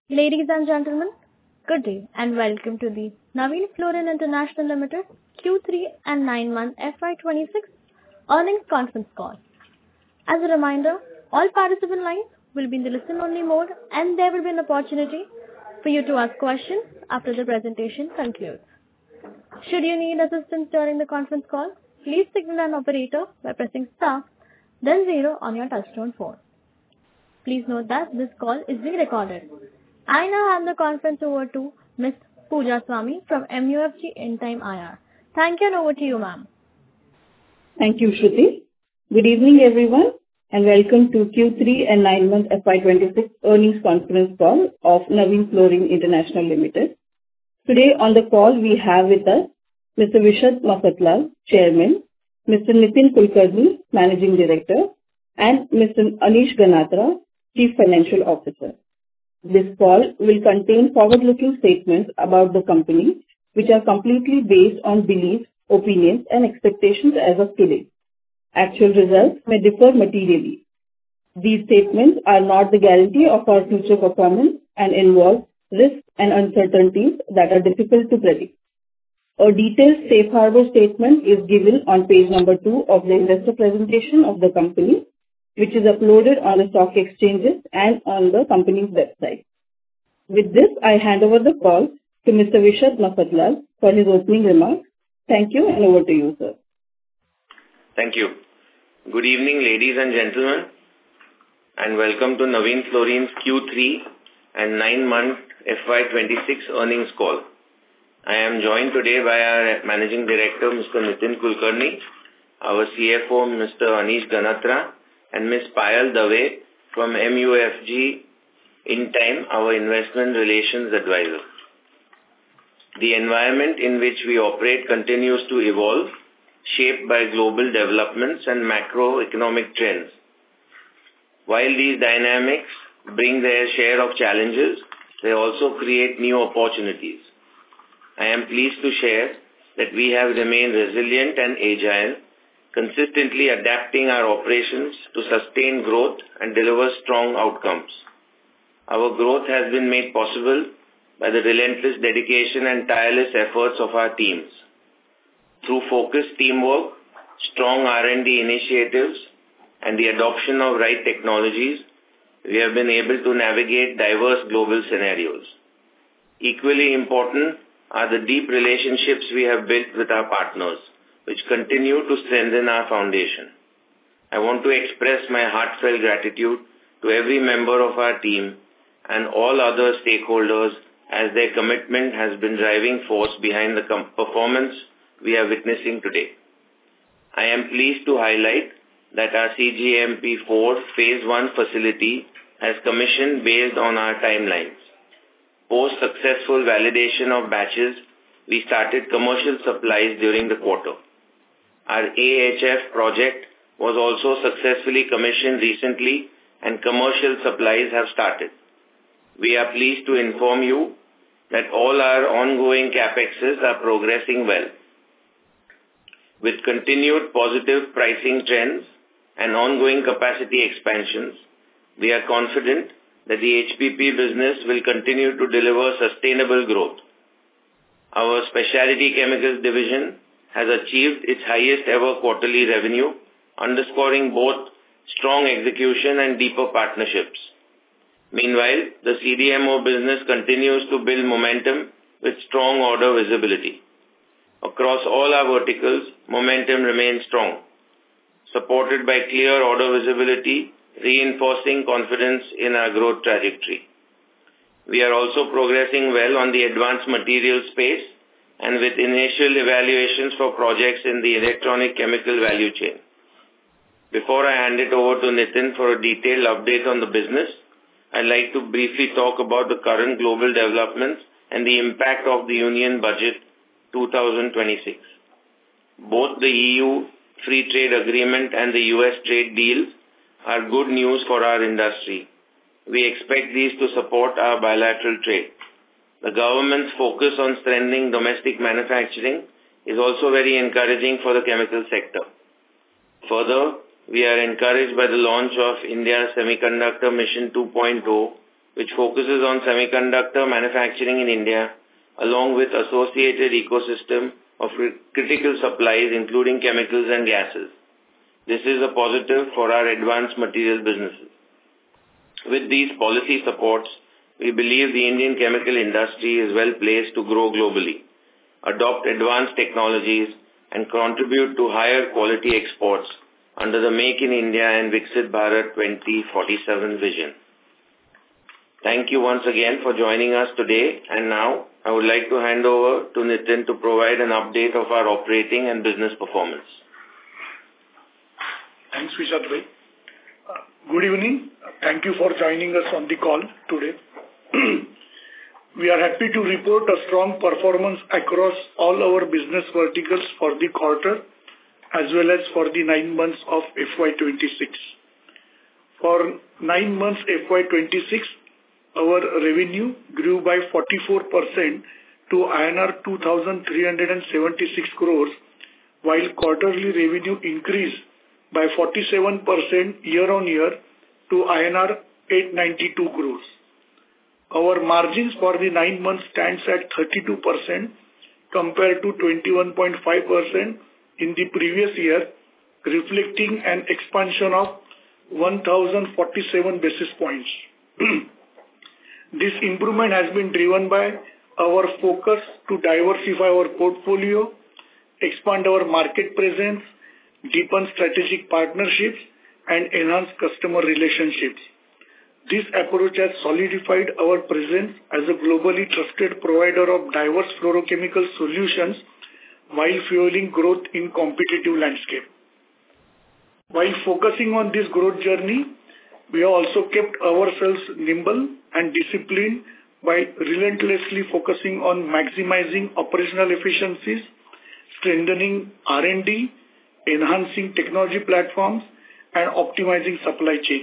Ladies and gentlemen, good day and welcome to the Navin Fluorine International Limited Q3 and 9-month FY26 earnings conference call. As a reminder, all participant lines will be in the listen-only mode and there will be an opportunity for you to ask questions after the presentation concludes. Should you need assistance during the conference call, please signal an operator by pressing star, then 0 on your touchtone phone. Please note that this call is being recorded. I now hand the conference over to Ms. Pooja Swami from MUFG Intime IR. Thank you and over to you, ma'am. Thank you, Shruti. Good evening, everyone, and welcome to Q3 and 9-month FY26 earnings conference call of Navin Fluorine International Limited. Today on the call we have with us Mr. Vishad Mafatlal, Chairman, Mr. Nitin Kulkarni, Managing Director, and Mr. Anish Ganatra, Chief Financial Officer. This call will contain forward-looking statements about the company, which are completely based on beliefs, opinions, and expectations as of today. Actual results may differ materially. These statements are not the guarantee of our future performance and involve risks and uncertainties that are difficult to predict. A detailed safe harbor statement is given on page number 2 of the investor presentation of the company, which is uploaded on the stock exchanges and on the company's website. With this, I hand over the call to Mr. Vishad Mafatlal for his opening remarks. Thank you and over to you, sir. Thank you. Good evening, ladies and gentlemen, and welcome to Navin Fluorine's Q3 and 9-month FY26 earnings call. I am joined today by our Managing Director, Mr. Nitin Kulkarni, our CFO, Mr. Anish Ganatra, and Ms. Payal Dave from MUFG Intime, our investment relations advisor. The environment in which we operate continues to evolve, shaped by global developments and macroeconomic trends. While these dynamics bring their share of challenges, they also create new opportunities. I am pleased to share that we have remained resilient and agile, consistently adapting our operations to sustain growth and deliver strong outcomes. Our growth has been made possible by the relentless dedication and tireless efforts of our teams. Through focused teamwork, strong R&D initiatives, and the adoption of right technologies, we have been able to navigate diverse global scenarios. Equally important are the deep relationships we have built with our partners, which continue to strengthen our foundation. I want to express my heartfelt gratitude to every member of our team and all other stakeholders as their commitment has been driving force behind the performance we are witnessing today. I am pleased to highlight that our CGMP4 Phase 1 facility has commissioned based on our timelines. Post successful validation of batches, we started commercial supplies during the quarter. Our AHF project was also successfully commissioned recently and commercial supplies have started. We are pleased to inform you that all our ongoing CapExes are progressing well. With continued positive pricing trends and ongoing capacity expansions, we are confident that the HPP business will continue to deliver sustainable growth. Our Specialty Chemicals division has achieved its highest ever quarterly revenue, underscoring both strong execution and deeper partnerships. Meanwhile, the CDMO business continues to build momentum with strong order visibility. Across all our verticals, momentum remains strong, supported by clear order visibility, reinforcing confidence in our growth trajectory. We are also progressing well on the advanced materials space and with initial evaluations for projects in the electronic chemical value chain. Before I hand it over to Nitin for a detailed update on the business, I'd like to briefly talk about the current global developments and the impact of the Union Budget 2026. Both the EU Free Trade Agreement and the US trade deals are good news for our industry. We expect these to support our bilateral trade. The government's focus on strengthening domestic manufacturing is also very encouraging for the chemical sector. Further, we are encouraged by the launch of India's Semiconductor Mission 2.0 which focuses on semiconductor manufacturing in India, along with associated ecosystem of critical supplies, including chemicals and gases. This is a positive for our advanced material businesses. With these policy supports, we believe the Indian chemical industry is well placed to grow globally, adopt advanced technologies, and contribute to higher quality exports under the Make in India and Viksit Bharat 2047 vision. Thank you once again for joining us today, and now I would like to hand over to Nitin to provide an update of our operating and business performance. Thanks, Vishad bhai. Good evening. Thank you for joining us on the call today. We are happy to report a strong performance across all our business verticals for the quarter as well as for the 9 months of FY26. For 9 months FY26, our revenue grew by 44% to INR 2,376 crores, while quarterly revenue increased by 47% year-on-year to INR 892 crores. Our margins for the 9 months stands at 32% compared to 21.5% in the previous year, reflecting an expansion of 1,047 basis points. This improvement has been driven by our focus to diversify our portfolio, expand our market presence, deepen strategic partnerships, and enhance customer relationships. This approach has solidified our presence as a globally trusted provider of diverse fluorochemical solutions while fueling growth in competitive landscape. While focusing on this growth journey, we have also kept ourselves nimble and disciplined by relentlessly focusing on maximizing operational efficiencies, strengthening R&D, enhancing technology platforms, and optimizing supply chain.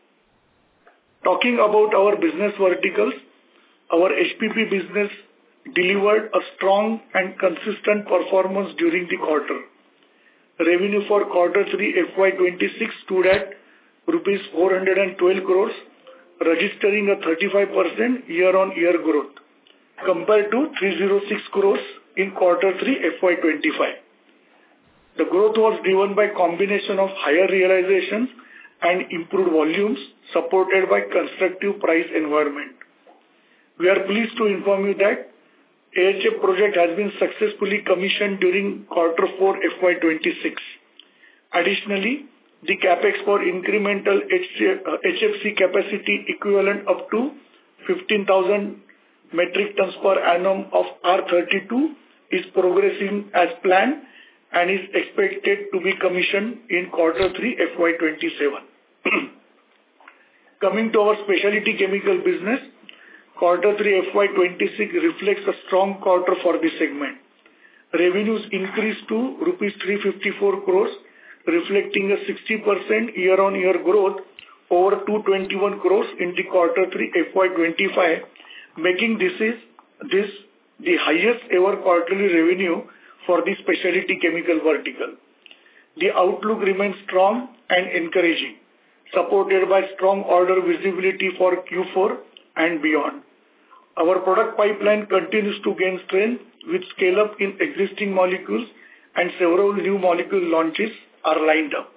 Talking about our business verticals, our HPP business delivered a strong and consistent performance during the quarter. Revenue for quarter 3 FY26 stood at rupees 412 crores, registering a 35% year-on-year growth compared to 306 crores in quarter 3 FY25. The growth was driven by combination of higher realizations and improved volumes supported by constructive price environment. We are pleased to inform you that AHF project has been successfully commissioned during quarter 4 FY26. Additionally, the capex for incremental HFC capacity equivalent up to 15,000 metric tons per annum of R32 is progressing as planned and is expected to be commissioned in quarter 3 FY27. Coming to our specialty chemical business, quarter 3 FY26 reflects a strong quarter for this segment. Revenues increased to rupees 354 crores, reflecting a 60% year-on-year growth over 221 crores in the quarter 3 FY25, making this the highest ever quarterly revenue for the specialty chemical vertical. The outlook remains strong and encouraging, supported by strong order visibility for Q4 and beyond. Our product pipeline continues to gain strength with scale-up in existing molecules and several new molecule launches are lined up.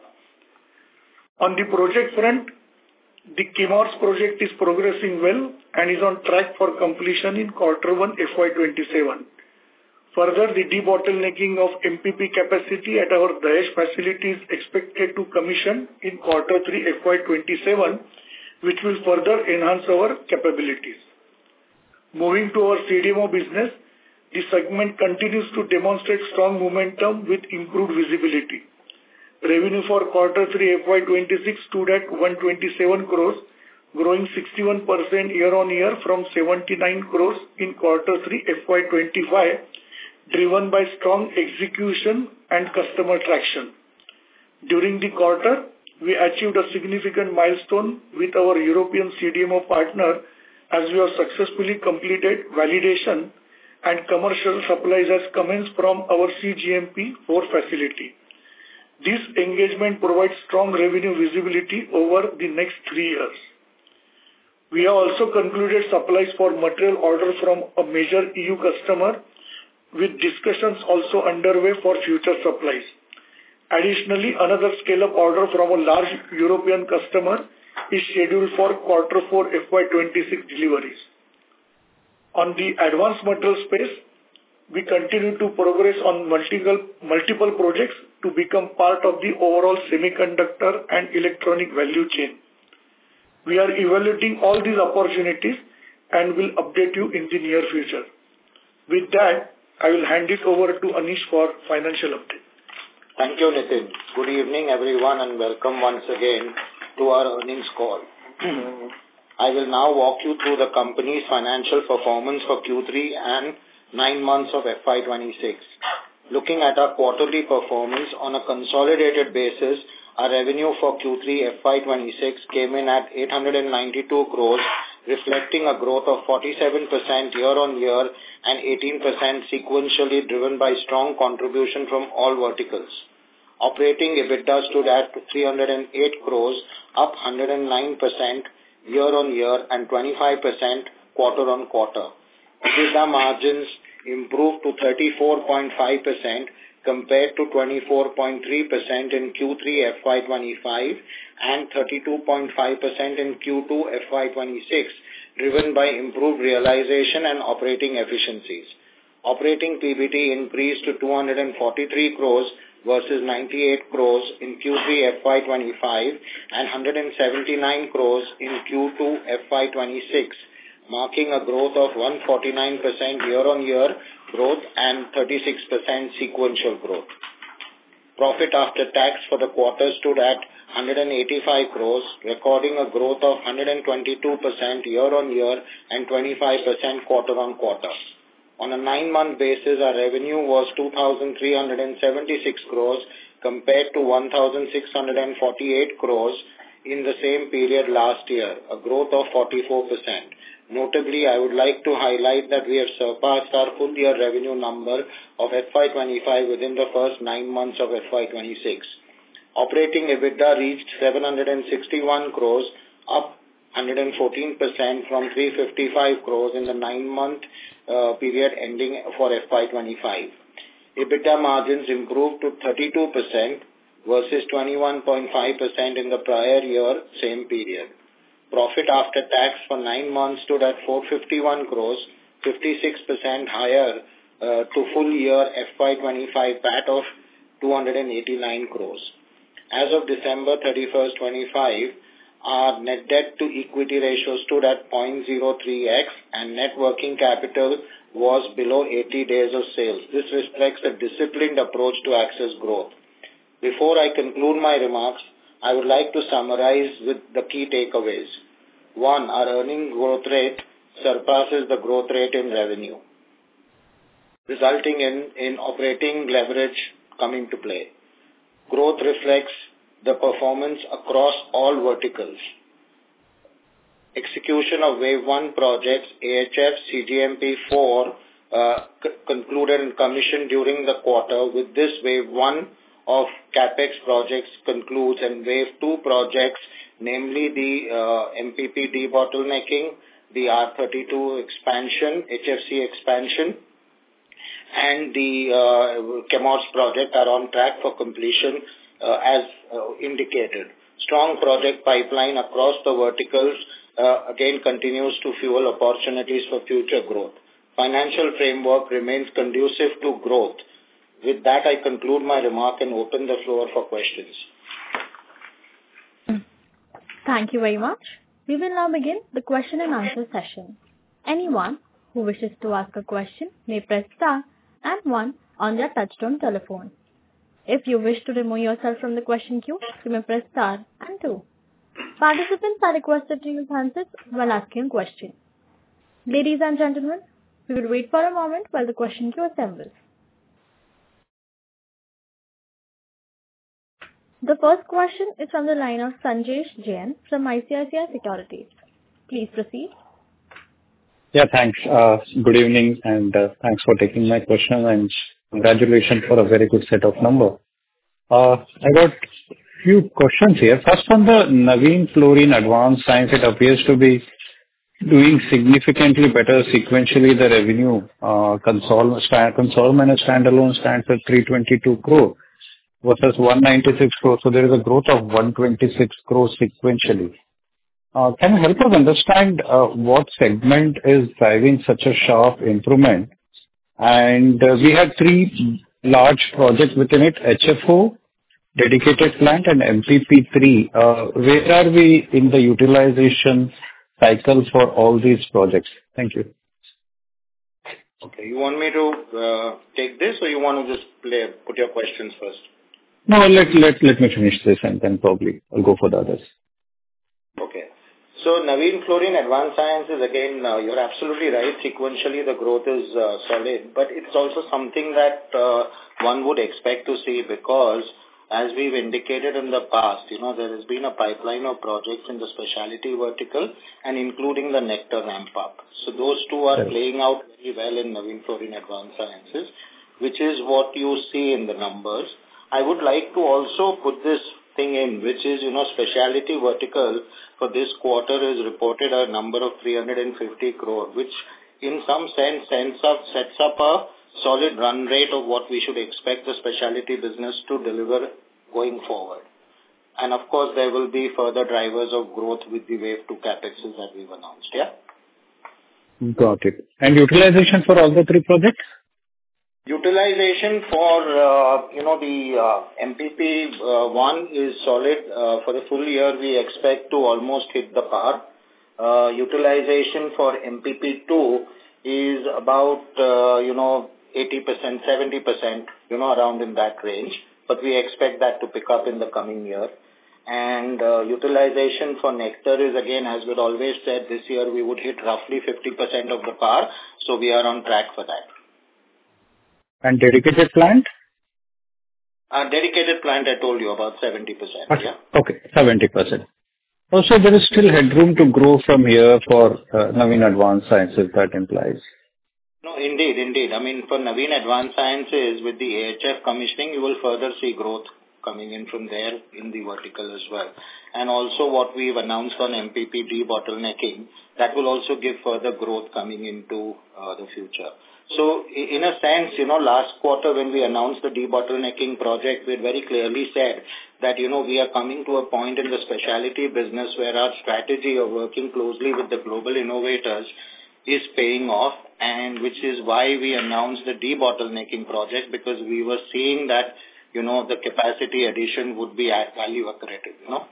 On the project front, the Chemours project is progressing well and is on track for completion in quarter 1 FY27. Further, the debottlenecking of MPP capacity at our Dahej facility is expected to commission in quarter 3 FY27, which will further enhance our capabilities. Moving to our CDMO business, the segment continues to demonstrate strong momentum with improved visibility. Revenue for quarter 3 FY26 stood at 127 crores, growing 61% year-on-year from 79 crores in quarter 3 FY25, driven by strong execution and customer traction. During the quarter, we achieved a significant milestone with our European CDMO partner as we have successfully completed validation and commercial supplies has commenced from our CGMP 4 facility. This engagement provides strong revenue visibility over the next 3 years. We have also concluded supplies for material order from a major EU customer, with discussions also underway for future supplies. Additionally, another scale-up order from a large European customer is scheduled for Q4 FY26 deliveries. On the advanced material space, we continue to progress on multiple projects to become part of the overall semiconductor and electronic value chain. We are evaluating all these opportunities and will update you in the near future. With that, I will hand it over to Anish for financial update. Thank you, Nitin. Good evening, everyone, and welcome once again to our earnings call. I will now walk you through the company's financial performance for Q3 and 9 months of FY26. Looking at our quarterly performance on a consolidated basis, our revenue for Q3 FY26 came in at 892 crores, reflecting a growth of 47% year-on-year and 18% sequentially, driven by strong contribution from all verticals. Operating EBITDA stood at 308 crores, up 109% year-on-year and 25% quarter-on-quarter. EBITDA margins improved to 34.5% compared to 24.3% in Q3 FY25 and 32.5% in Q2 FY26, driven by improved realization and operating efficiencies. Operating PBT increased to 243 crores versus 98 crores in Q3 FY25 and 179 crores in Q2 FY26, marking a growth of 149% year-on-year growth and 36% sequential growth. Profit after tax for the quarter stood at 185 crores, recording a growth of 122% year-on-year and 25% quarter-on-quarter. On a 9-month basis, our revenue was 2,376 crores compared to 1,648 crores in the same period last year, a growth of 44%. Notably, I would like to highlight that we have surpassed our full-year revenue number of FY25 within the first 9 months of FY26. Operating EBITDA reached 761 crores, up 114% from 355 crores in the 9-month period ending for FY25. EBITDA margins improved to 32% versus 21.5% in the prior year same period. Profit after tax for 9 months stood at 451 crores, 56% higher to full year FY25 PAT of 289 crores. As of December 31st, 25, our net debt to equity ratio stood at 0.03x and net working capital was below 80 days of sales. This reflects a disciplined approach to access growth. Before I conclude my remarks, I would like to summarize with the key takeaways. 1, our earning growth rate surpasses the growth rate in revenue, resulting in operating leverage coming to play. Growth reflects the performance across all verticals. Execution of Wave 1 projects, AHF CGMP 4, concluded and commissioned during the quarter. With this, Wave 1 of CapEx projects concludes and Wave 2 projects, namely the MPP debottlenecking, the R32 expansion, HFC expansion, and the Chemours project are on track for completion as indicated. Strong project pipeline across the verticals again continues to fuel opportunities for future growth. Financial framework remains conducive to growth. With that, I conclude my remark and open the floor for questions. Thank you very much. We will now begin the question and answer session. Anyone who wishes to ask a question may press star and 1 on their touchtone telephone. If you wish to remove yourself from the question queue, you may press star and 2. Participants are requested to use handsets while asking questions. Ladies and gentlemen, we will wait for a moment while the question queue assembles. The first question is from the line of Sanjesh Jain from ICICI Securities. Please proceed. Yeah, thanks. Good evening and thanks for taking my question and congratulations for a very good set of numbers. I got few questions here. First, on the Navin Fluorine Advanced Science, it appears to be doing significantly better sequentially. The revenue, consolidated and standalone stands at 322 crore versus 196 crore. So there is a growth of 126 crore sequentially. Can you help us understand what segment is driving such a sharp improvement? And we had three large projects within it, HFO, dedicated plant, and MPP3. Where are we in the utilization cycle for all these projects? Thank you. Okay. You want me to take this, or you want to just put your questions first? No, let me finish this, and then probably I'll go for the others. Okay. So Navin Fluorine Advanced Sciences, again, you're absolutely right. Sequentially, the growth is solid, but it's also something that one would expect to see because, as we've indicated in the past, there has been a pipeline of projects in the specialty vertical and including the Nectar ramp-up. So those two are playing out very well in Navin Fluorine Advanced Sciences, which is what you see in the numbers. I would like to also put this thing in, which is, specialty vertical for this quarter is reported a number of 350 crore, which in some sense sets up a solid run rate of what we should expect the specialty business to deliver going forward. And of course, there will be further drivers of growth with the wave 2 capexes that we've announced, yeah? Got it. And utilization for all the three projects? Utilization for, the MPP 1 is solid. For the full year, we expect to almost hit the par. Utilization for MPP 2 is about, 80%, 70%, around in that range. But we expect that to pick up in the coming year. And utilization for Nectar is, again, as we'd always said, this year we would hit roughly 50% of the par. So we are on track for that. And dedicated plant? Dedicated plant, I told you, about 70%. Yeah. Okay, 70%. Also, there is still headroom to grow from here for Navin Advanced Sciences, that implies. No, indeed. I mean, for Navin Advanced Sciences, with the AHF commissioning, you will further see growth coming in from there in the vertical as well. And also what we've announced on MPP debottlenecking, that will also give further growth coming into the future. So in a sense, last quarter when we announced the debottlenecking project, we had very clearly said that, we are coming to a point in the specialty business where our strategy of working closely with the global innovators is paying off, and which is why we announced the debottlenecking project, because we were seeing that, the capacity addition would be value accretive,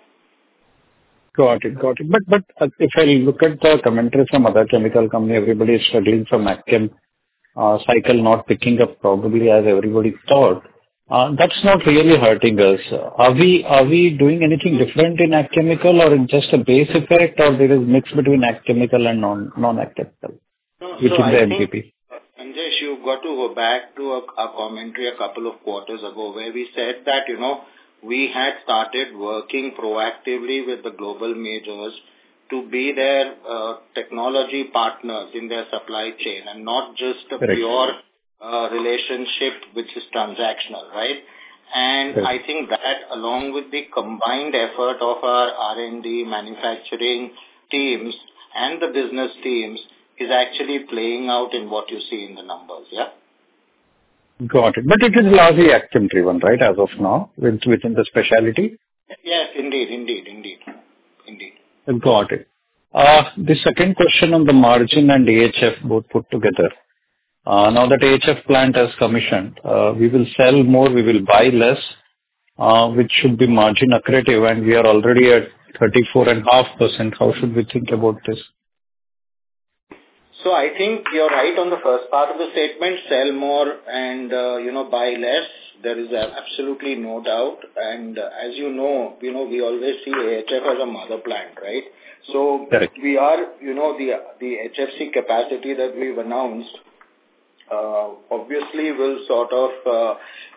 Got it. But if I look at the commentary from other chemical company, everybody is struggling from AgChem cycle not picking up probably as everybody thought. That's not really hurting us. Are we doing anything different in ag chemical, or just a base effect, or there is mix between ag chemical and non-ag chemical, which is the MPP? Sanjesh, you've got to go back to a commentary a couple of quarters ago where we said that, we had started working proactively with the global majors to be their technology partners in their supply chain and not just a pure relationship which is transactional, right? And I think that along with the combined effort of our R&D, manufacturing teams and the business teams is actually playing out in what you see in the numbers, yeah? Got it. But it is largely AgChem driven, right, as of now, within the specialty? Yes, indeed. Got it. The second question on the margin and AHF both put together. Now that AHF plant has commissioned, we will sell more, we will buy less, which should be margin accretive, and we are already at 34.5%. How should we think about this? So I think you're right on the first part of the statement, sell more and, buy less. There is absolutely no doubt. And as you know, we always see AHF as a mother plant, right? So we are, the HFC capacity that we've announced, obviously will sort of,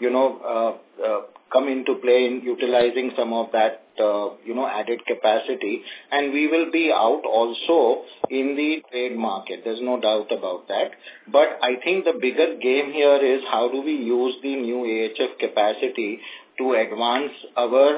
come into play in utilizing some of that, added capacity. And we will be out also in the trade market. There's no doubt about that. But I think the bigger game here is how do we use the new AHF capacity to advance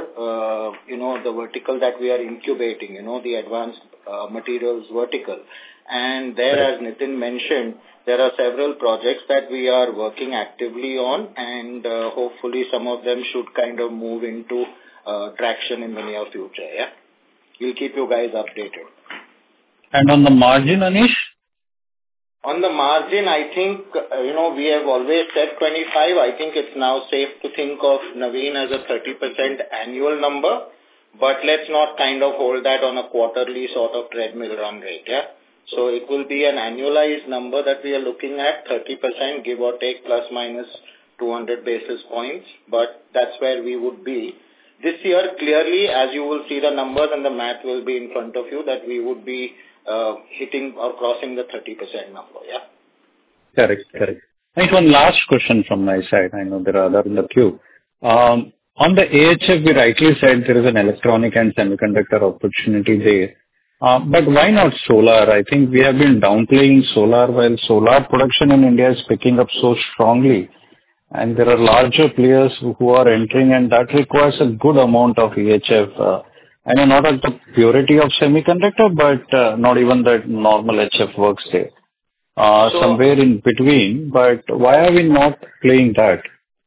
our, the vertical that we are incubating, the advanced materials vertical. And there, as Nitin mentioned, there are several projects that we are working actively on, and hopefully some of them should kind of move into traction in the near future. Yeah, we'll keep you guys updated. And on the margin, Anish? On the margin, I think, we have always said 25. I think it's now safe to think of Navin as a 30% annual number, but let's not kind of hold that on a quarterly sort of treadmill run rate, yeah? So it will be an annualized number that we are looking at, 30%, give or take, plus minus 200 basis points, but that's where we would be. This year, clearly, as you will see the numbers and the math will be in front of you, that we would be hitting or crossing the 30% number, yeah? Correct. I think one last question from my side. I know there are others in the queue. On the AHF, we rightly said there is an electronic and semiconductor opportunity there. But why not solar? I think we have been downplaying solar while solar production in India is picking up so strongly. And there are larger players who are entering, and that requires a good amount of EHF. I know not at the purity of semiconductor, but not even that normal HF works there. Somewhere in between, but why are we not playing that?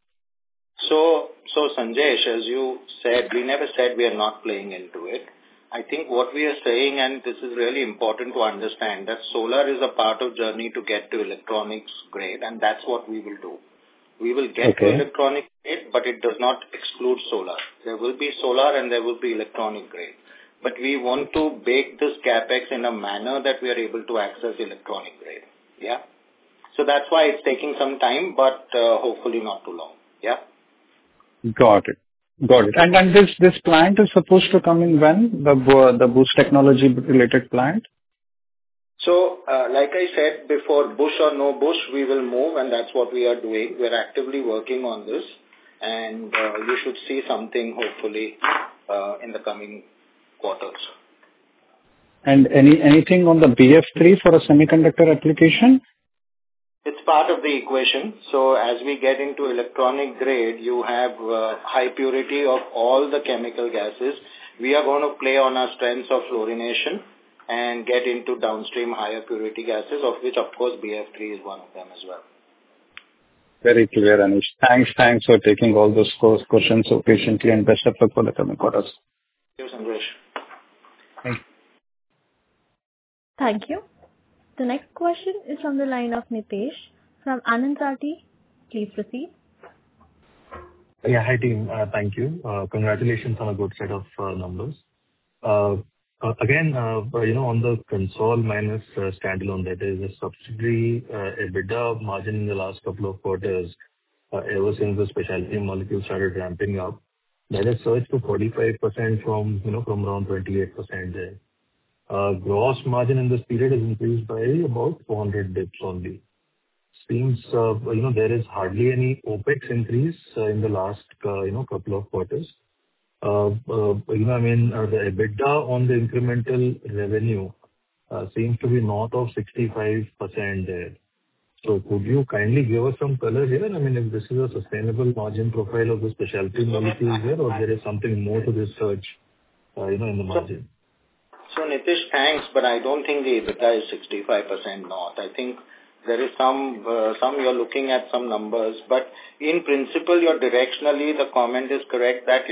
So Sanjesh, as you said, we never said we are not playing into it. I think what we are saying, and this is really important to understand, that solar is a part of journey to get to electronics grade, and that's what we will do. We will get to electronic grade, but it does not exclude solar. There will be solar and there will be electronic grade. But we want to bake this CapEx in a manner that we are able to access electronic grade. Yeah. So that's why it's taking some time, but hopefully not too long. Yeah. Got it. And this plant is supposed to come in when? The Bush technology related plant? So, like I said before, Bush or no Bush, we will move, and that's what we are doing. We're actively working on this, and you should see something hopefully in the coming quarters. And anything on the BF3 for a semiconductor application? It's part of the equation. So as we get into electronic grade, you have high purity of all the chemical gases. We are going to play on our strengths of fluorination and get into downstream higher purity gases, of which, of course, BF3 is one of them as well. Very clear, Anish. Thanks for taking all those questions so patiently, and best of luck for the coming quarters. Thank you, Sanjesh. Thank you. Thank you. The next question is from the line of Nitesh from Anand Rathi. Please proceed. Yeah, hi team. Thank you. Congratulations on a good set of numbers. Again, on the console minus standalone, that is a subsidiary EBITDA margin in the last couple of quarters, ever since the specialty molecule started ramping up, that has surged to 45% from around 28% there. Gross margin in this period has increased by about 400 bips only. Seems, there is hardly any OPEX increase in the last, couple of quarters. The EBITDA on the incremental revenue seems to be north of 65% there. So could you kindly give us some color here? I mean, if this is a sustainable margin profile of the specialty molecules here, or there is something more to this surge, in the margin? So Nitish, thanks, but I don't think the EBITDA is 65% north. I think there is some you're looking at some numbers, but in principle, directionally, the comment is correct that,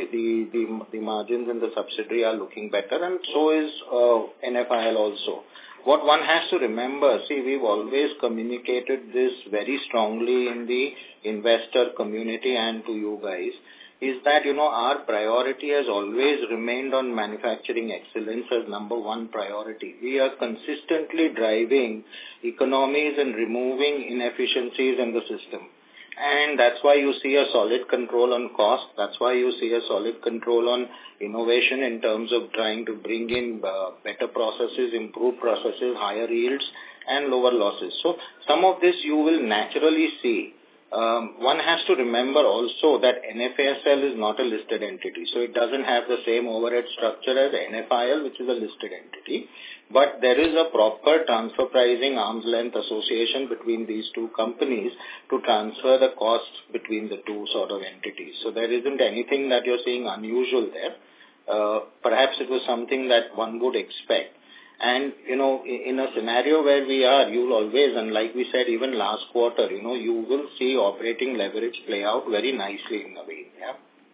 the margins in the subsidiary are looking better, and so is NFIL also. What one has to remember, we've always communicated this very strongly in the investor community and to you guys, is that, our priority has always remained on manufacturing excellence as number one priority. We are consistently driving economies and removing inefficiencies in the system. And that's why you see a solid control on cost. That's why you see a solid control on innovation in terms of trying to bring in better processes, improved processes, higher yields, and lower losses. So some of this you will naturally see. One has to remember also that NFASL is not a listed entity, so it doesn't have the same overhead structure as NFIL, which is a listed entity. But there is a proper transfer pricing arm's length association between these two companies to transfer the costs between the two sort of entities. So there isn't anything that you're seeing unusual there. Perhaps it was something that one would expect. And, in a scenario where we are, you'll always, and like we said, even last quarter, you will see operating leverage play out very nicely in Navin, yeah?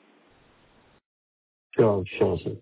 Sure, sir.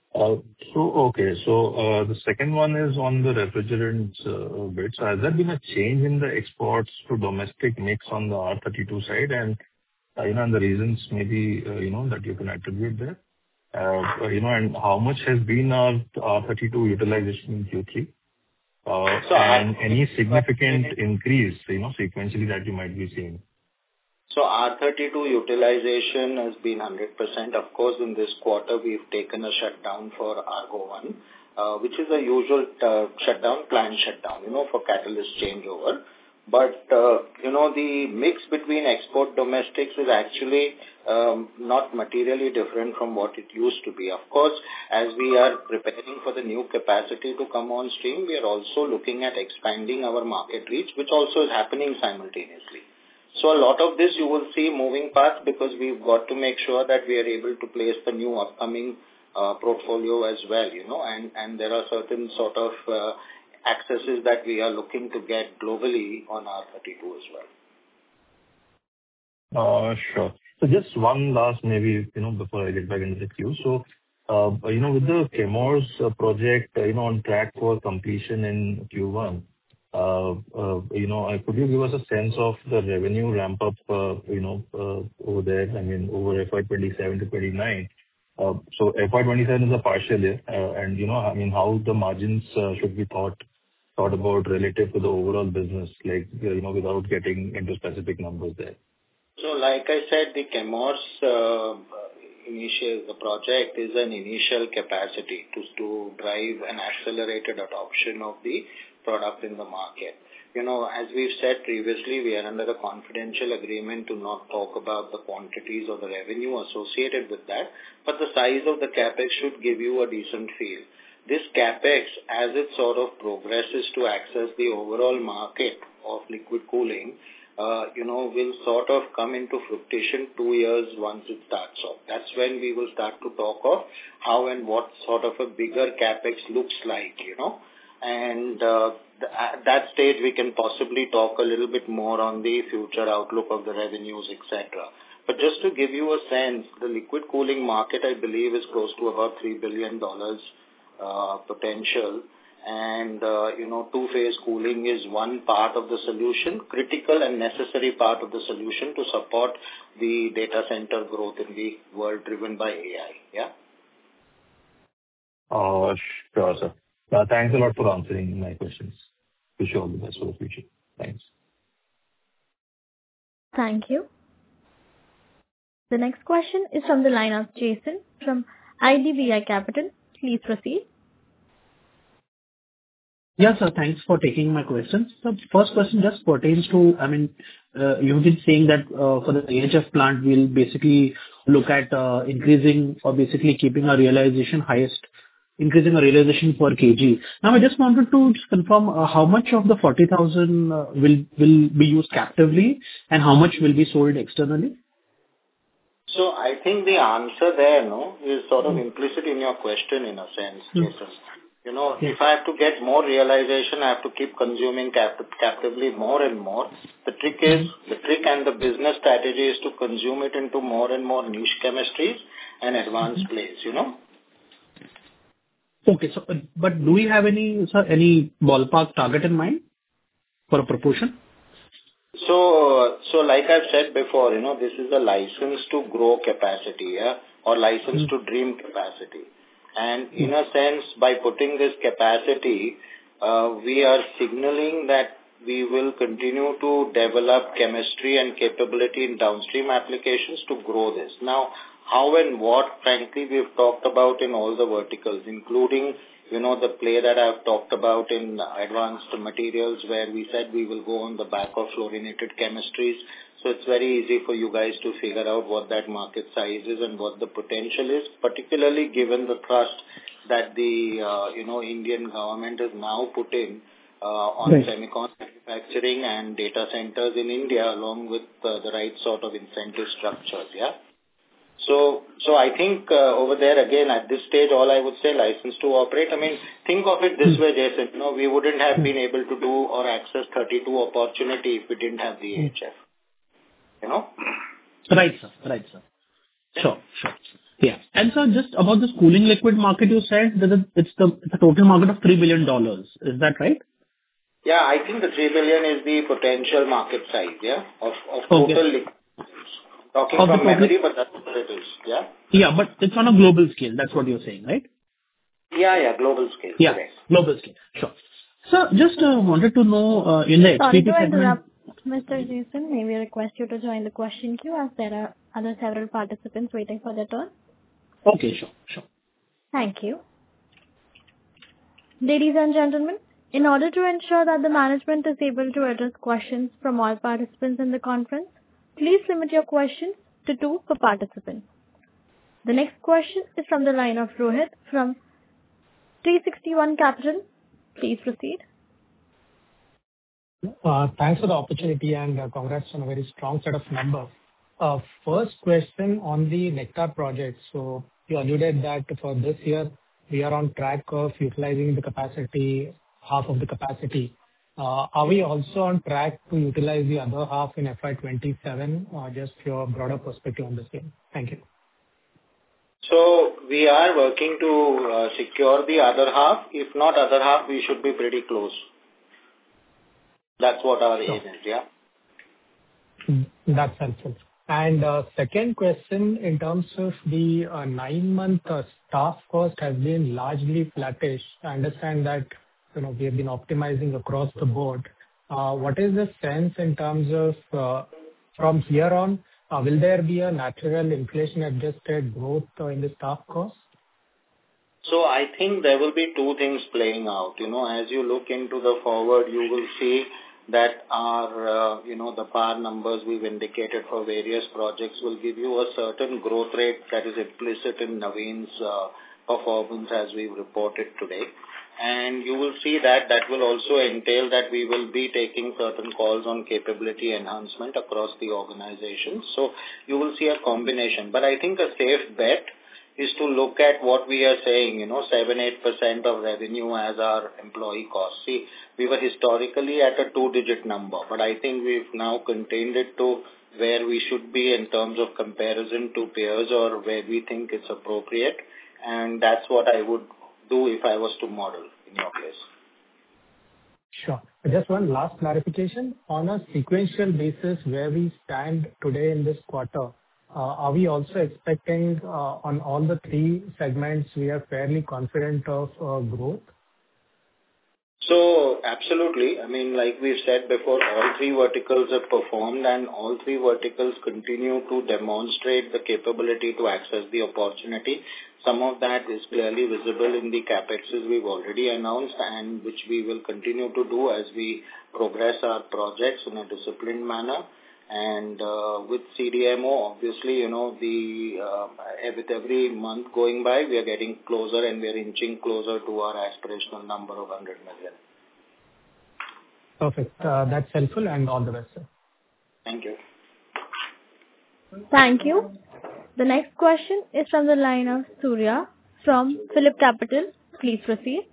The second one is on the refrigerants bit. So has there been a change in the exports to domestic mix on the R32 side? And, and the reasons maybe, that you can attribute there? And how much has been our R32 utilization in Q3? And any significant increase, sequentially that you might be seeing? So R32 utilization has been 100%. Of course, in this quarter, we've taken a shutdown for Argo 1, which is a usual planned shutdown, for catalyst changeover. But, the mix between export domestics is actually not materially different from what it used to be. Of course, as we are preparing for the new capacity to come on stream, we are also looking at expanding our market reach, which also is happening simultaneously. So a lot of this you will see moving parts because we've got to make sure that we are able to place the new upcoming portfolio as well, and there are certain sort of accesses that we are looking to get globally on R32 as well. Sure. So just one last maybe, before I get back into the queue. So, with the Chemours project, on track for completion in Q1, could you give us a sense of the revenue ramp up, over there, over FY 27 to 29? So FY 27 is a partial year, and, how the margins should be thought about relative to the overall business, like, without getting into specific numbers there. So like I said, the Chemours the project is an initial capacity to drive an accelerated adoption of the product in the market. As we've said previously, we are under a confidential agreement to not talk about the quantities or the revenue associated with that, but the size of the capex should give you a decent feel. This capex, as it sort of progresses to access the overall market of liquid cooling, will sort of come into fruition 2 years once it starts off. That's when we will start to talk of how and what sort of a bigger capex looks like, And at that stage, we can possibly talk a little bit more on the future outlook of the revenues, etc. But just to give you a sense, the liquid cooling market, I believe, is close to about $3 billion potential. And, two-phase cooling is one part of the solution, critical and necessary part of the solution to support the data center growth in the world driven by AI. Yeah? Sure, sir. Thanks a lot for answering my questions. Wish you all the best for the future. Thanks. Thank you. The next question is from the line of Jason from IDBI Capital. Please proceed. Yes, sir. Thanks for taking my questions. So first question just pertains to, you've been saying that for the AHF plant, we'll basically look at increasing or basically keeping our realization highest, increasing our realization per kg. Now, I just wanted to confirm how much of the 40,000 will be used captively and how much will be sold externally? So I think the answer there, is sort of implicit in your question in a sense, Jason. If I have to get more realization, I have to keep consuming captively more and more. The trick and the business strategy is to consume it into more and more niche chemistries and advanced plays, Okay, so, but do we have any ballpark target in mind for a proportion? So like I've said before, this is a license to grow capacity, or license to dream capacity. And in a sense, by putting this capacity, we are signaling that we will continue to develop chemistry and capability in downstream applications to grow this. Now, how and what, frankly, we've talked about in all the verticals, including, the play that I've talked about in advanced materials where we said we will go on the back of fluorinated chemistries. So it's very easy for you guys to figure out what that market size is and what the potential is, particularly given the thrust that the, Indian government has now put in on semicon manufacturing and data centers in India, along with the right sort of incentive structures, yeah? So I think over there again at this stage, all I would say license to operate. I mean, think of it this way, Jason. You know, we wouldn't have been able to do or access 32 opportunity if we didn't have the AHF. You know? Right, sir. Sure. Yeah. And sir, just about this cooling liquid market, you said that it's a total market of $3 billion. Is that right? Yeah, I think the 3 billion is the potential market size, yeah, of total liquid. Talking from memory, but that's what it is, yeah? Yeah, but it's on a global scale. That's what you're saying, right? Yeah, global scale. Yeah, correct. Global scale. Sure. So just wanted to know in the Sorry HPP to segment. interrupt, Mr. Jason. May we request you to join the question queue as there are other several participants waiting for their turn. Okay, sure. Thank you. Ladies and gentlemen, in order to ensure that the management is able to address questions from all participants in the conference, please limit your questions to 2 per participant. The next question is from the line of Rohit from 361 Capital. Please proceed. Thanks for the opportunity and congrats on a very strong set of numbers. First question on the Nectar project. So you alluded that for this year, we are on track of utilizing the capacity, half of the capacity. Are we also on track to utilize the other half in FY27? Just your broader perspective on the same. Thank you. So we are working to secure the other half. If not other half, we should be pretty close. That's what our aim is, yeah? That's helpful. And second question, in terms of the 9-month staff cost has been largely flattish. I understand that we have been optimizing across the board. What is the sense in terms of from here on, will there be a natural inflation-adjusted growth in the staff cost? So I think there will be 2 things playing out. As you look into the forward, you will see that our, the PAR numbers we've indicated for various projects will give you a certain growth rate that is implicit in Naveen's performance as we've reported today. And you will see that will also entail that we will be taking certain calls on capability enhancement across the organization. So you will see a combination. But I think a safe bet is to look at what we are saying, 7-8% of revenue as our employee cost. See, we were historically at a 2-digit number, but I think we've now contained it to where we should be in terms of comparison to peers or where we think it's appropriate. And that's what I would do if I was to model in your place. Sure. Just one last clarification. On a sequential basis, where we stand today in this quarter, are we also expecting on all the 3 segments, we are fairly confident of growth? So absolutely. I mean, like we've said before, all 3 verticals have performed and all 3 verticals continue to demonstrate the capability to access the opportunity. Some of that is clearly visible in the CapExes we've already announced and which we will continue to do as we progress our projects in a disciplined manner. And with CDMO, obviously, with every month going by, we are getting closer and we are inching closer to our aspirational number of 100 million. Perfect. That's helpful and all the best, sir. Thank you. Thank you. The next question is from the line of Surya from Phillip Capital. Please proceed.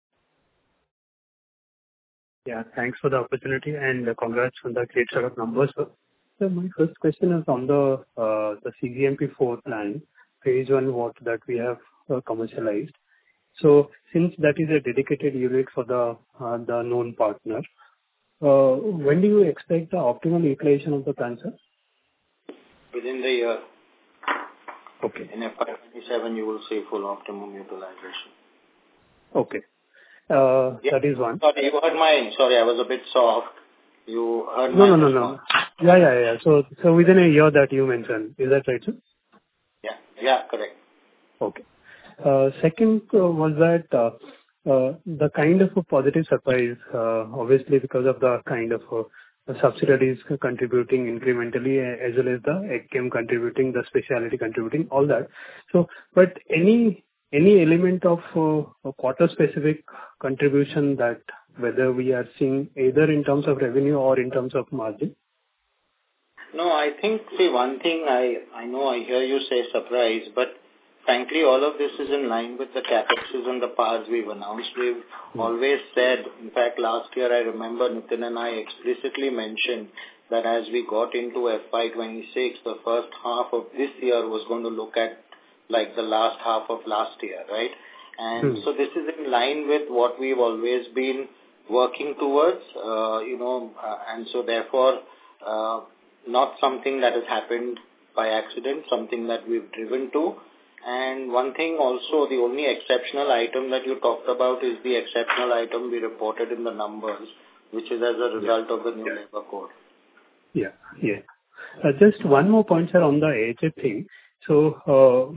Yeah, thanks for the opportunity and congrats on the great set of numbers. So my first question is on the CGMP4 plan, phase 1, what that we have commercialized. So since that is a dedicated unit for the known partner, when do you expect the optimal utilization of the plant, sir? Within the year. Okay. In FY27, you will see full optimum utilization. Okay. That is one. Sorry, you heard mine. Sorry, I was a bit soft. You heard mine. No. Yeah. So within a year that you mentioned, is that right, sir? Yeah, correct. Okay. Second was that the kind of a positive surprise, obviously because of the kind of subsidiaries contributing incrementally as well as the AgChem contributing, the specialty contributing, all that. So, but any element of quarter-specific contribution that whether we are seeing either in terms of revenue or in terms of margin? No, I think, see, one thing I know I hear you say surprise, but frankly, all of this is in line with the capexes and the paths we've announced. We've always said, in fact, last year I remember Nitin and I explicitly mentioned that as we got into FY26, the first half of this year was going to look at like the last half of last year, right? And so this is in line with what we've always been working towards, and so therefore, not something that has happened by accident, something that we've driven to. And one thing also, the only exceptional item that you talked about is the exceptional item we reported in the numbers, which is as a result of the new labor code. Yeah. Just one more point, sir, on the AHF thing. So,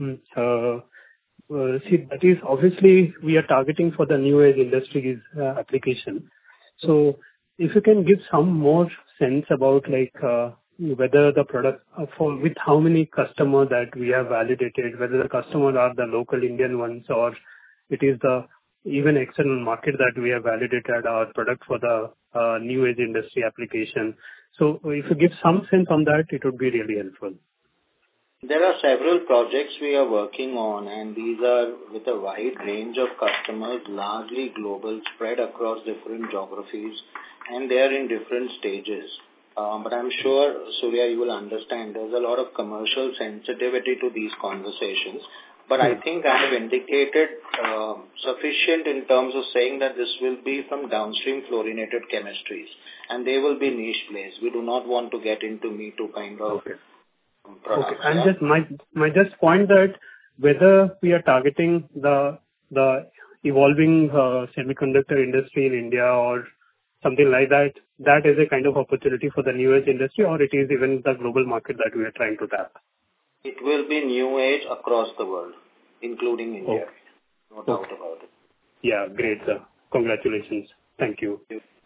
see, that is obviously we are targeting for the new age industries application. So, if you can give some more sense about like whether the product for with how many customers that we have validated, whether the customers are the local Indian ones or it is the even external market that we have validated our product for the new age industry application. So, if you give some sense on that, it would be really helpful. There are several projects we are working on, and these are with a wide range of customers, largely global, spread across different geographies, and they are in different stages. But I'm sure, Surya, you will understand there's a lot of commercial sensitivity to these conversations. But I think I have indicated sufficient in terms of saying that this will be from downstream fluorinated chemistries, and they will be niche plays. We do not want to get into Me Too kind of products. Okay. And just my just point that whether we are targeting the evolving semiconductor industry in India or something like that, that is a kind of opportunity for the new age industry, or it is even the global market that we are trying to tap? It will be new age across the world, including India. No doubt about it. Yeah, great, sir. Congratulations. Thank you.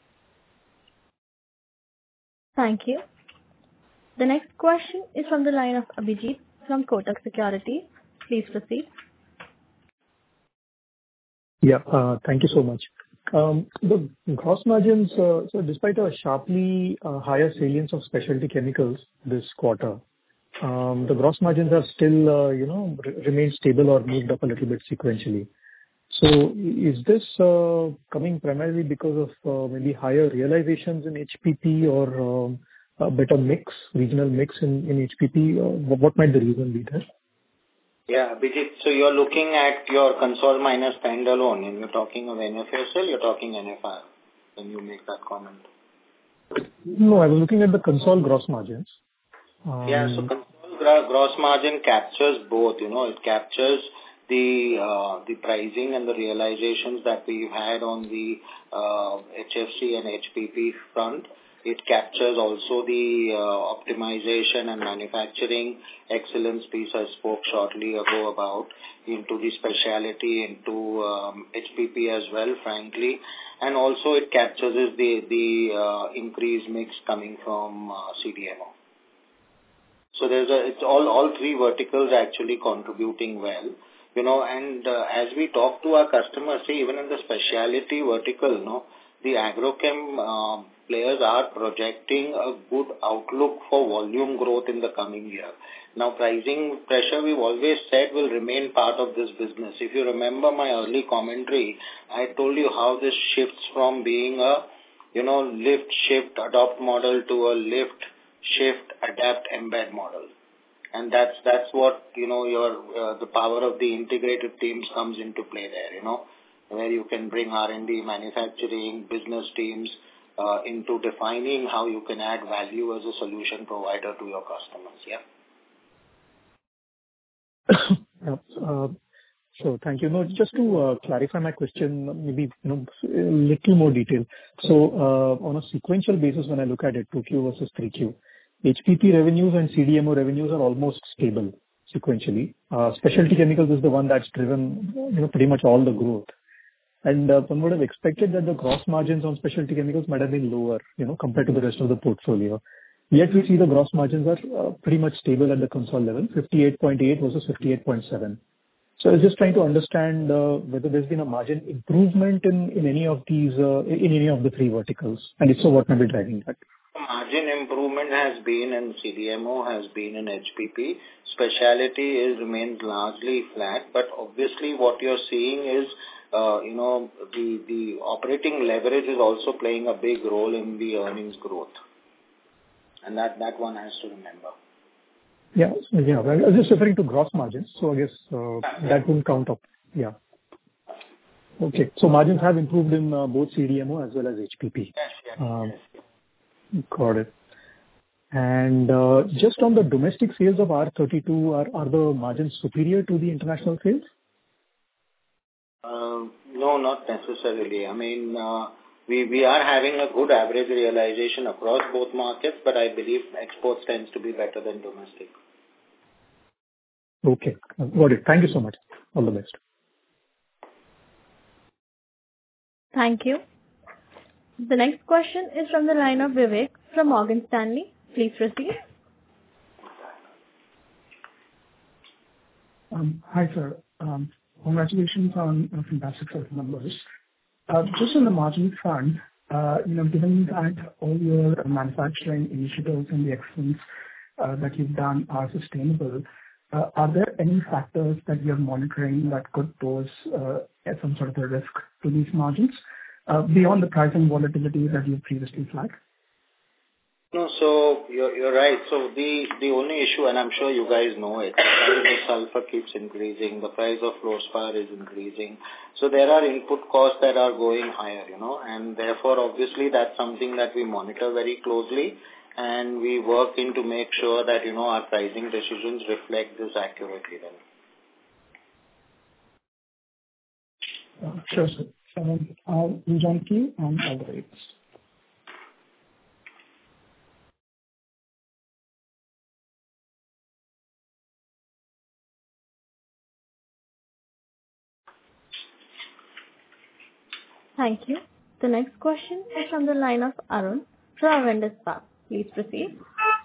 Thank you. The next question is from the line of Abhijit from Kotak Securities. Please proceed. Yeah, thank you so much. The gross margins, so despite a sharply higher salience of specialty chemicals this quarter, the gross margins are still, remain stable or moved up a little bit sequentially. So is this coming primarily because of maybe higher realizations in HPP or a better mix, regional mix in HPP? What might the reason be there? Yeah, Abhijit, so you're looking at your console minus standalone, and you're talking of NFSL, you're talking NFR when you make that comment. No, I was looking at the console gross margins. Yeah, so console gross margin captures both. It captures the pricing and the realizations that we've had on the HFC and HPP front. It captures also the optimization and manufacturing excellence piece I spoke shortly ago about into the specialty, into HPP as well, frankly. And also it captures the increased mix coming from CDMO. So it's all three verticals actually contributing well. And as we talk to our customers, see, even in the specialty vertical, the agrochem players are projecting a good outlook for volume growth in the coming year. Now, pricing pressure, we've always said, will remain part of this business. If you remember my early commentary, I told you how this shifts from being a, lift, shift, adopt model to a lift, shift, adapt, embed model. And that's what, the power of the integrated teams comes into play there, where you can bring R&D, manufacturing, business teams into defining how you can add value as a solution provider to your customers. Sure, thank you. No, just to clarify my question, maybe a little more detail. So on a sequential basis, when I look at it, 2Q versus 3Q, HPP revenues and CDMO revenues are almost stable sequentially. Specialty chemicals is the one that's driven pretty much all the growth. And one would have expected that the gross margins on specialty chemicals might have been lower, compared to the rest of the portfolio. Yet we see the gross margins are pretty much stable at the console level, 58.8 versus 58.7. So I was just trying to understand whether there's been a margin improvement in any of these, in any of the three verticals, and if so, what might be driving that? margin improvement has been in CDMO, has been in HPP. Specialty remains largely flat, but obviously what you're seeing is, the operating leverage is also playing a big role in the earnings growth. And that one has to remember. Yeah. Well, I was just referring to gross margins, so I guess that will count up. Yeah. Okay. So margins have improved in both CDMO as well as HPP. Yes. Got it. And just on the domestic sales of R32, are the margins superior to the international sales? No, not necessarily. I mean, we are having a good average realization across both markets, but I believe exports tends to be better than domestic. Okay. Got it. Thank you so much. All the best. Thank you. The next question is from the line of Vivek from Morgan Stanley. Please proceed. Hi, sir. Congratulations on a fantastic set of numbers. Just on the margin front, given that all your manufacturing initiatives and the excellence that you've done are sustainable, are there any factors that you're monitoring that could pose some sort of a risk to these margins beyond the pricing volatility that you previously flagged? No, so you're right. So the only issue, and I'm sure you guys know it, the price of sulfur keeps increasing, the price of fluorspar is increasing. So there are input costs that are going higher, and therefore obviously that's something that we monitor very closely, and we work in to make sure that, our pricing decisions reflect this accurately then. Sure, sir. I'll join you on all the rates. Thank you. The next question is from the line of Arun from Avendus Spark. Please proceed.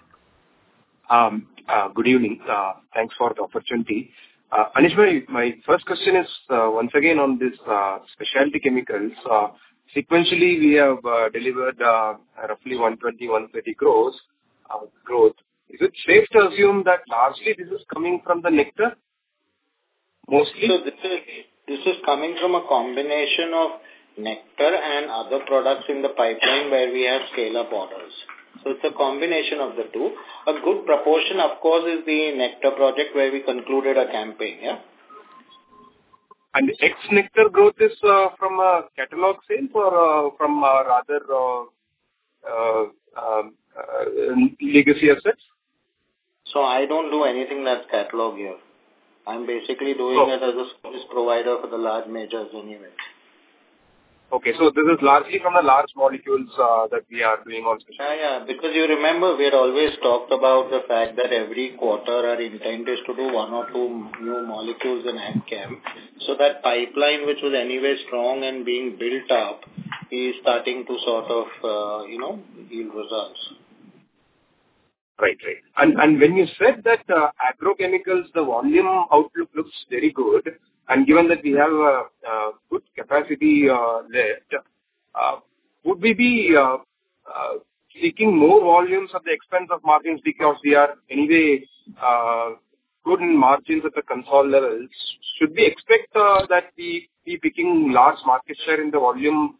Good evening. Thanks for the opportunity. Anish, my first question is once again on this specialty chemicals. Sequentially, we have delivered roughly 120-130 crores growth. Is it safe to assume that largely this is coming from the nectar? Mostly? So this is coming from a combination of nectar and other products in the pipeline where we have scale-up orders. So it's a combination of the two. A good proportion, of course, is the nectar project where we concluded a campaign, yeah? And ex-nectar growth is from catalog sales or from rather legacy assets? So I don't do anything that's catalog here. I'm basically doing it as a service provider for the large majors anyway. Okay, so this is largely from the large molecules that we are doing on specialty. Yeah, because you remember we had always talked about the fact that every quarter our intent is to do one or two new molecules in AgChem. So that pipeline, which was anyway strong and being built up, is starting to sort of, yield results. Right. And when you said that agrochemicals, the volume outlook looks very good, and given that we have a good capacity left, would we be seeking more volumes at the expense of margins because we are anyway good in margins at the console levels? Should we expect that we be picking large market share in the volume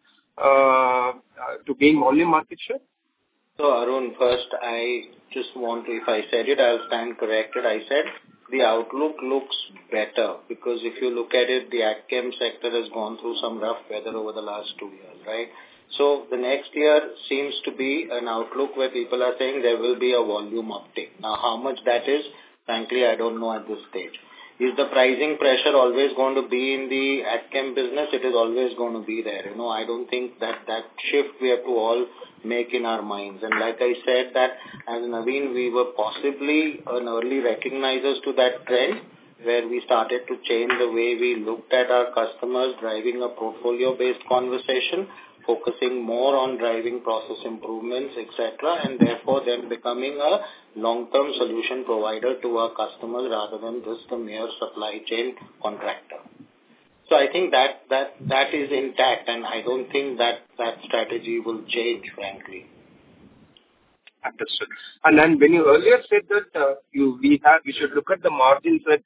to gain volume market share? So Arun, first I just want to, if I said it, I'll stand corrected. I said the outlook looks better because if you look at it, the AgChem sector has gone through some rough weather over the last 2 years, right? So the next year seems to be an outlook where people are saying there will be a volume uptick. Now how much that is, frankly, I don't know at this stage. Is the pricing pressure always going to be in the AgChem business? It is always going to be there. I don't think that shift we have to all make in our minds. And like I said that as Naveen, we were possibly an early recognizers to that trend where we started to change the way we looked at our customers, driving a portfolio-based conversation, focusing more on driving process improvements, etc., and therefore then becoming a long-term solution provider to our customers rather than just a mere supply chain contractor. So I think that is intact, and I don't think that strategy will change, frankly. Understood. And then when you earlier said that we should look at the margins at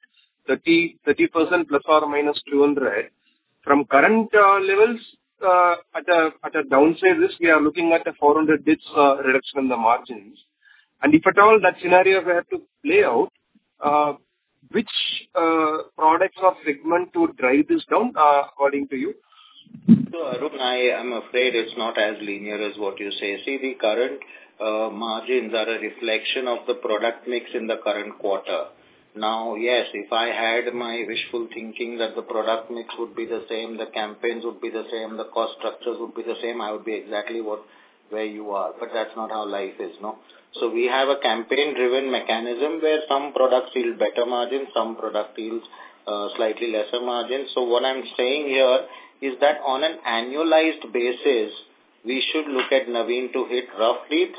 30% plus or minus 200 from current levels at a downside risk, we are looking at a 400 bits reduction in the margins. And if at all that scenario we have to play out, which products or segment would drive this down according to you? So Arun, I am afraid it's not as linear as what you say. See, the current margins are a reflection of the product mix in the current quarter. Now, yes, if I had my wishful thinking that the product mix would be the same, the campaigns would be the same, the cost structures would be the same, I would be exactly where you are. But that's not how life is, no? So we have a campaign-driven mechanism where some products yield better margins, some product yields slightly lesser margins. So what I'm saying here is that on an annualized basis, we should look at Navin to hit roughly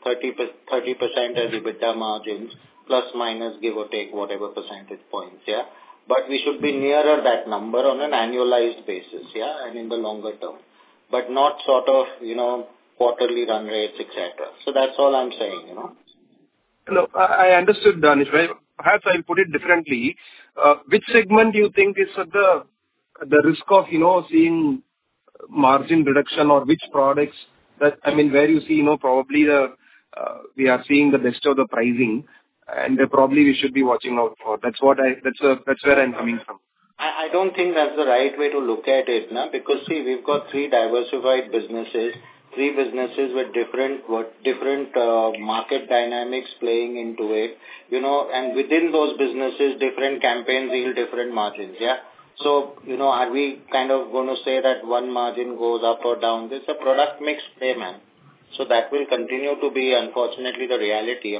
30% as EBITDA margins, plus minus give or take whatever percentage points, yeah. But we should be nearer that number on an annualized basis, yeah, and in the longer term. But not sort of, quarterly run rates, etc. So that's all I'm saying, No, I understood, Danish. Perhaps I'll put it differently. Which segment do you think is at the risk of, seeing margin reduction, or which products where you see, probably we are seeing the best of the pricing, and probably we should be watching out for. That's where I'm coming from. I don't think that's the right way to look at it, because see, we've got three diversified businesses, with different market dynamics playing into it, and within those businesses, different campaigns yield different margins, yeah. So, are we kind of going to say that one margin goes up or down? It's a product mix play, man. So that will continue to be, unfortunately, the reality.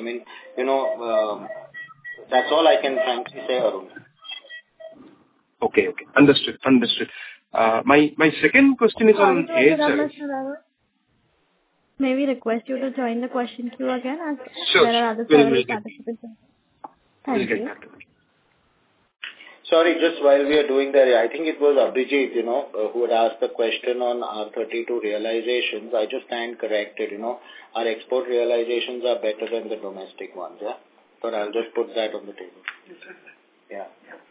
That's all I can frankly say, Arun. Okay. Understood. My second question is on AHL. May we request you to join the question queue again, as sure, there are other several participants. Thank you. Sorry, just while we are doing that, I think it was Abhijit, who had asked the question on R32 realizations. I just stand corrected, our export realizations are better than the domestic ones, yeah? But I'll just put that on the table. Yeah.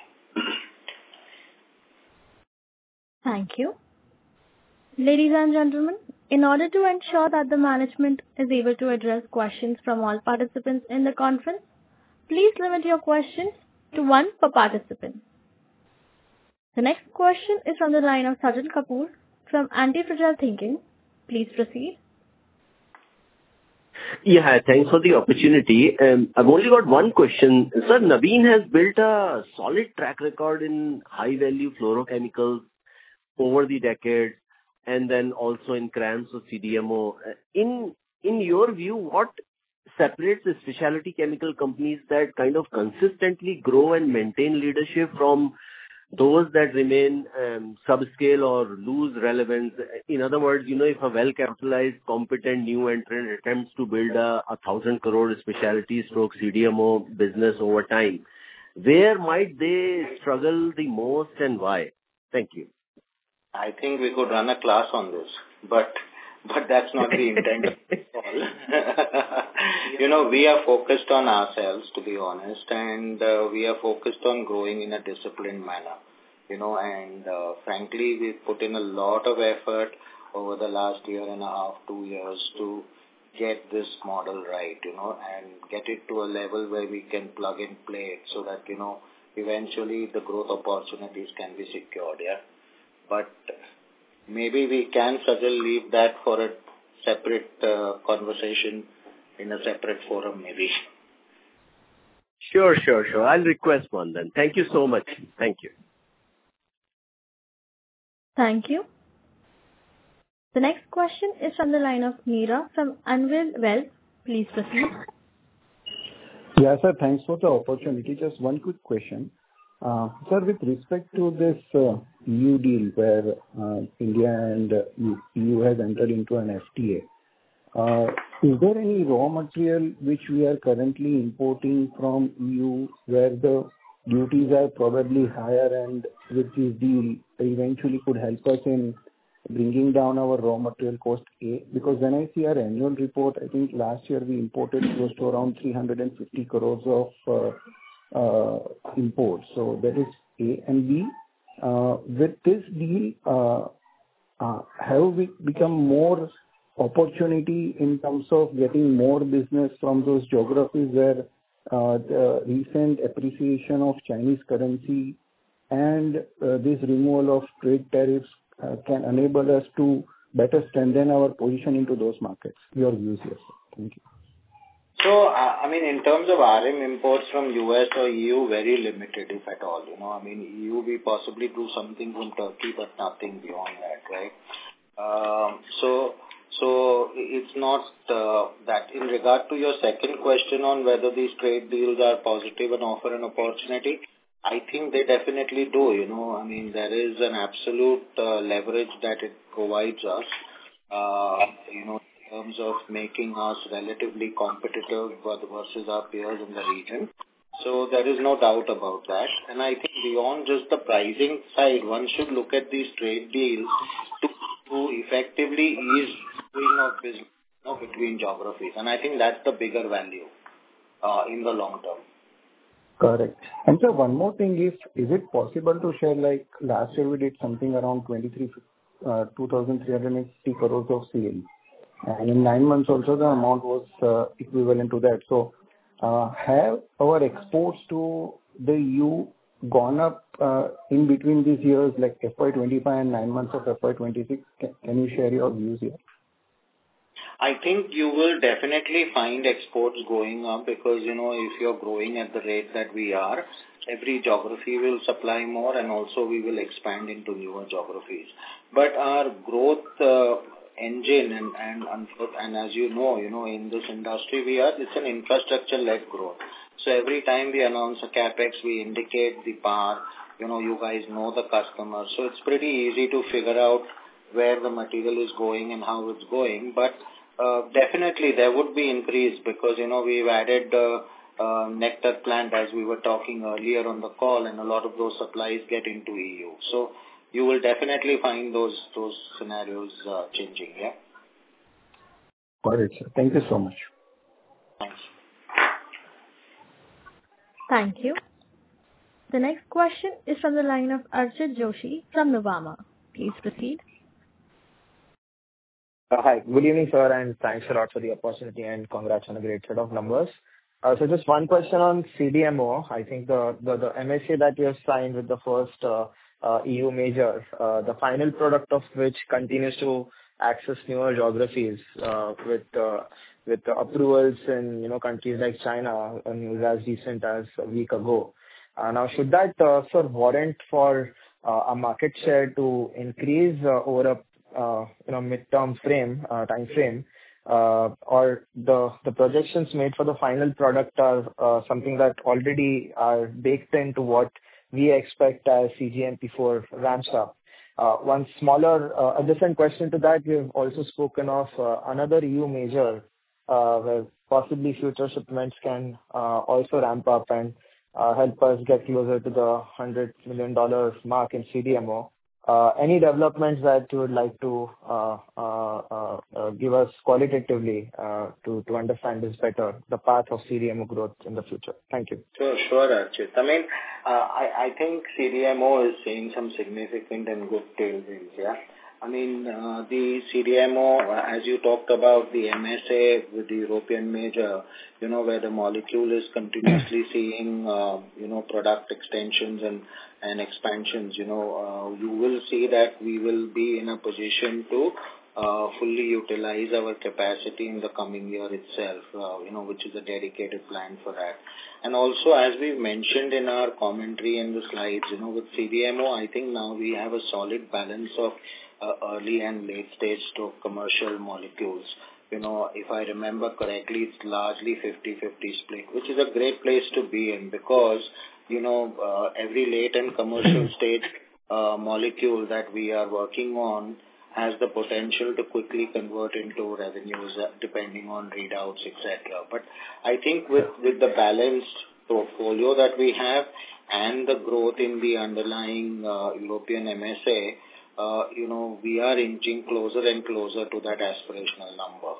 Thank you. Ladies and gentlemen, in order to ensure that the management is able to address questions from all participants in the conference, please limit your questions to one per participant. The next question is from the line of Sajal Kapoor from Anti-Fragile Thinking. Please proceed. Yeah, thanks for the opportunity. I've only got one question. Sir, Navin has built a solid track record in high-value fluorochemicals over the decades, and then also in CRAMS or CDMO. In your view, what separates the specialty chemical companies that kind of consistently grow and maintain leadership from those that remain subscale or lose relevance? In other words, if a well-capitalized, competent new entrant attempts to build a 1,000 crore specialty stroke CDMO business over time, where might they struggle the most and why? Thank you. I think we could run a class on this, but that's not the intent of the call. We are focused on ourselves, to be honest, and we are focused on growing in a disciplined manner. And frankly, we've put in a lot of effort over the last year and a half, 2 years to get this model right, and get it to a level where we can plug and play it so that, eventually the growth opportunities can be secured, yeah. But maybe we can leave that for a separate conversation in a separate forum, maybe. Sure. I'll request one then. Thank you so much. Thank you. Thank you. The next question is from the line of Meera from Anvil Wealth. Please proceed. Yeah, sir. Thanks for the opportunity. Just one quick question. Sir, with respect to this EU deal where India and EU has entered into an FTA, is there any raw material which we are currently importing from EU where the duties are probably higher, and which this deal eventually could help us in bringing down our raw material cost, A? Because when I see our annual report, I think last year we imported close to around 350 crores of imports. So that is A. And B, with this deal, have we become more opportunity in terms of getting more business from those geographies where the recent appreciation of Chinese currency and this removal of trade tariffs can enable us to better strengthen our position into those markets? Your views here, sir. Thank you. So, I mean, in terms of RM imports from US or EU, very limited, if at all. I mean, EU, we possibly do something from Turkey, but nothing beyond that, right? So it's not that. In regard to your second question on whether these trade deals are positive and offer an opportunity, I think they definitely do. I mean, there is an absolute leverage that it provides us, in terms of making us relatively competitive versus our peers in the region. So there is no doubt about that. And I think beyond just the pricing side, one should look at these trade deals to effectively ease doing of business between geographies. And I think that's the bigger value in the long term. Correct. And so one more thing, is it possible to share, like last year we did something around 2,350 crores of sales. And in 9 months also the amount was equivalent to that. So have our exports to the EU gone up in between these years, like FY25 and 9 months of FY26? Can you share your views here? I think you will definitely find exports going up because, if you're growing at the rate that we are, every geography will supply more and also we will expand into newer geographies. But our growth engine and as you know, in this industry it's an infrastructure-led growth. So every time we announce a capex, we indicate the power, you guys know the customer. So it's pretty easy to figure out where the material is going and how it's going. But definitely there would be increase because, we've added the nectar plant as we were talking earlier on the call, and a lot of those supplies get into EU. So you will definitely find those scenarios changing, yeah? Got it, sir. Thank you so much. Thanks. Thank you. The next question is from the line of Archit Joshi from Nuvama. Please proceed. Hi. Good evening, sir, and thanks a lot for the opportunity and congrats on a great set of numbers. So just one question on CDMO. I think the MSA that you have signed with the first EU major, the final product of which continues to access newer geographies with approvals in countries like China, news as recent as a week ago. Now, should that warrant for a market share to increase over a midterm time frame, or the projections made for the final product are something that already are baked into what we expect as CGMP4 ramps up? One smaller adjacent question to that, we have also spoken of another EU major where possibly future shipments can also ramp up and help us get closer to the $100 million mark in CDMO. Any developments that you would like to give us qualitatively to understand this better, the path of CDMO growth in the future? Thank you. Sure, Archit. I mean, I think CDMO is seeing some significant and good tailwinds, yeah. I mean, the CDMO, as you talked about, the MSA with the European major, where the molecule is continuously seeing, product extensions and expansions, you will see that we will be in a position to fully utilize our capacity in the coming year itself, which is a dedicated plan for that. And also, as we mentioned in our commentary in the slides, with CDMO, I think now we have a solid balance of early and late stage to commercial molecules. If I remember correctly, it's largely 50-50 split, which is a great place to be in because, every late and commercial stage molecule that we are working on has the potential to quickly convert into revenues depending on readouts, etc. But I think with the balanced portfolio that we have and the growth in the underlying European MSA, we are inching closer and closer to that aspirational number,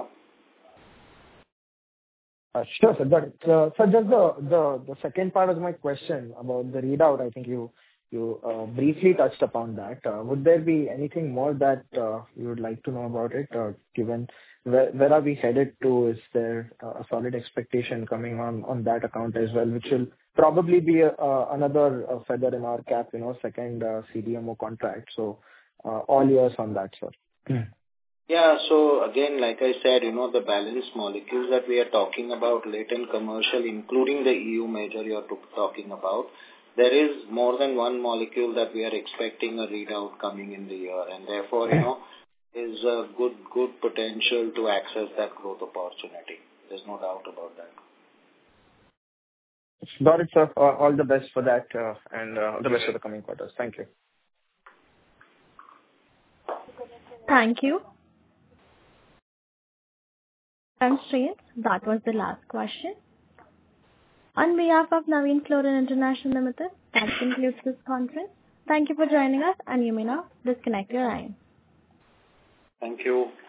Sure, sir. Got it. So just the second part of my question about the readout, I think you briefly touched upon that. Would there be anything more that you would like to know about it, given where are we headed to? Is there a solid expectation coming on that account as well, which will probably be another feather in our cap, second CDMO contract. So all yours on that, sir. Yeah. So again, like I said, the balanced molecules that we are talking about, late and commercial, including the EU major you're talking about, there is more than one molecule that we are expecting a readout coming in the year, and therefore, is a good potential to access that growth opportunity. There's no doubt about that. Got it, sir. All the best for that, and all the best for the coming quarters. Thank you. Thank you. Constraints, that was the last question. On behalf of Navin Fluorine International Limited, that concludes this conference. Thank you for joining us, and you may now disconnect your line. Thank you.